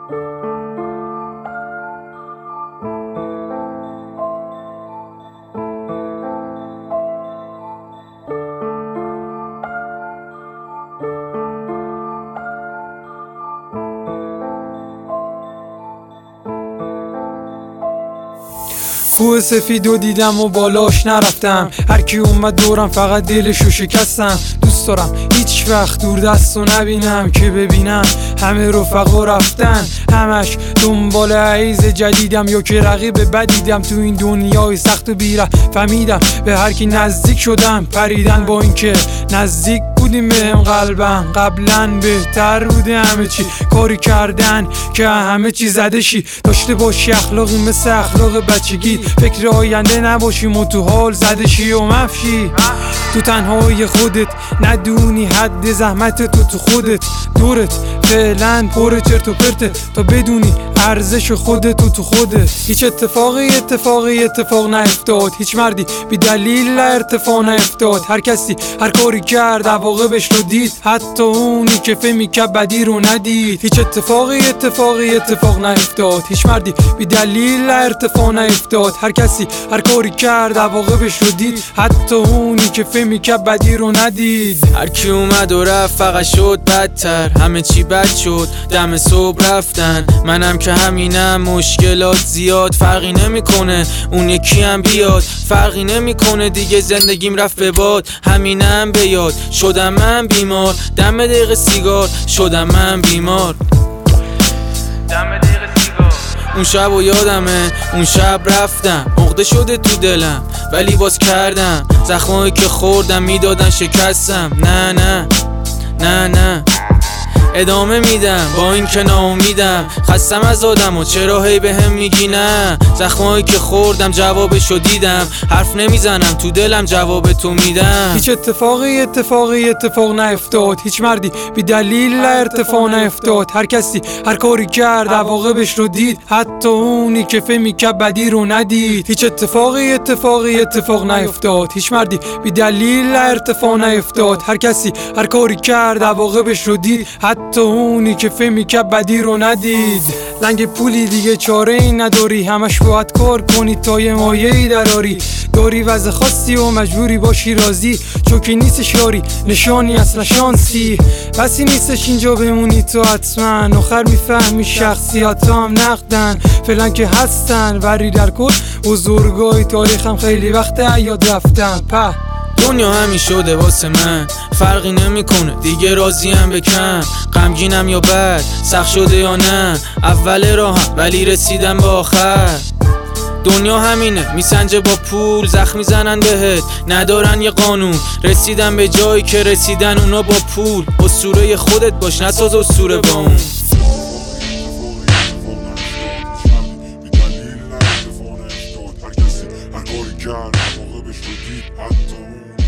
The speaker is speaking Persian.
کوه سفیدو دیدم و بالاش نرفتم، هر کی اومد دورم فقط دلشو شکستم. دوست دارم هیچ وقت دور دستو نبینم، که ببینم همه رفقا رفتن، همش دنبال عیز جدیدم یا که رقیب بدیدم. تو این دنیای سخت و بیره فهمیدم به هر کی نزدیک شدم پریدن، با اینکه نزدیک بودیم بهم قلبم قبلا بهتر بوده همه چی، کاری کردن که همه چی زده شی، داشته باشی اخلاقی مثل اخلاق بچگی، فکر آینده نباشیم و تو حال زده شی و مفشی. تو تنهای خودت ندونی حد زحمت تو خودت، دورت فعلا پر چرت و پرته تا بدونی ارزش خودت تو خودت. هیچ اتفاق نیفتاد، هیچ مردی بی دلیل ارتفاع نیفتاد، هر کسی هر کاری کرد عواقبش رو دید، حتی اونی که فهمی که بدی رو ندید. هیچ اتفاق نیفتاد، هیچ مردی بی دلیل ارتفاع نیفتاد، هر کسی هر کاری کرد عواقبش رو دید، حتی اونی که فهمی که بدی رو ندید. هر کی اومد و رفت فقط شد بدتر، همه چی بد شد دم صبح رفتن، منم که همینم، مشکلات زیاد فرقی نمیکنه اون یکی هم بیاد، فرقی نمیکنه دیگه زندگیم رفت به باد، همینم به یاد شدم من بیمار، دم دقیقه سیگار شدم من بیمار، دم دقیقه سیگار. اون شب و یادمه اون شب رفتم، عقده شده تو دلم ولی باز کردم، زخمایی که خوردم میدادن شکستم، نه ادامه میدم با این که ناامیدم، خستم از آدم و چرا هی بهم میگی نه، زخمایی که خوردم جوابشو دیدم، حرف نمیزنم تو دلم جواب تو میدم. هیچ اتفاق نیفتاد، هیچ مردی بی دلیل ارتفاع نیفتاد، هر کسی هر کاری کرد عواقبش رو دید، حتی اونی که فهمی که بدی رو ندید. هیچ اتفاق نیفتاد، هیچ مردی بی دلیل ارتفاع نیفتاد، هر کسی هر کاری کرد عواقبش رو دید، حتی اونی که فهمی که بدی رو ندید. لنگ پولی دیگه چاره ای نداری، همش باید کار کنی تا یه مایه ای دراری، داری وضع خاصی و مجبوری باشی راضی، چوکی نیستش یاری نشانی اصلا شانسی، بسی نیستش اینجا بمونی تو حتما، آخر میفهمی شخصیت هم نقدن، فعلا که هستن وری در کل بزرگای تاریخم خیلی وقت یاد رفتن. دنیا همین شده واسه من، فرقی نمیکنه دیگه راضیم به کم، غمگینم یا بد، سخت شده یا نه، اول راهم ولی رسیدم به آخر. دنیا همینه میسنجه با پول، زخم میزنن بهت ندارن یه قانون، رسیدم به جایی که رسیدن اونا با پول، اسطوره خودت باش نساز اسطوره با اون. هر کاری کرد عواقبش رو دید، حتی اون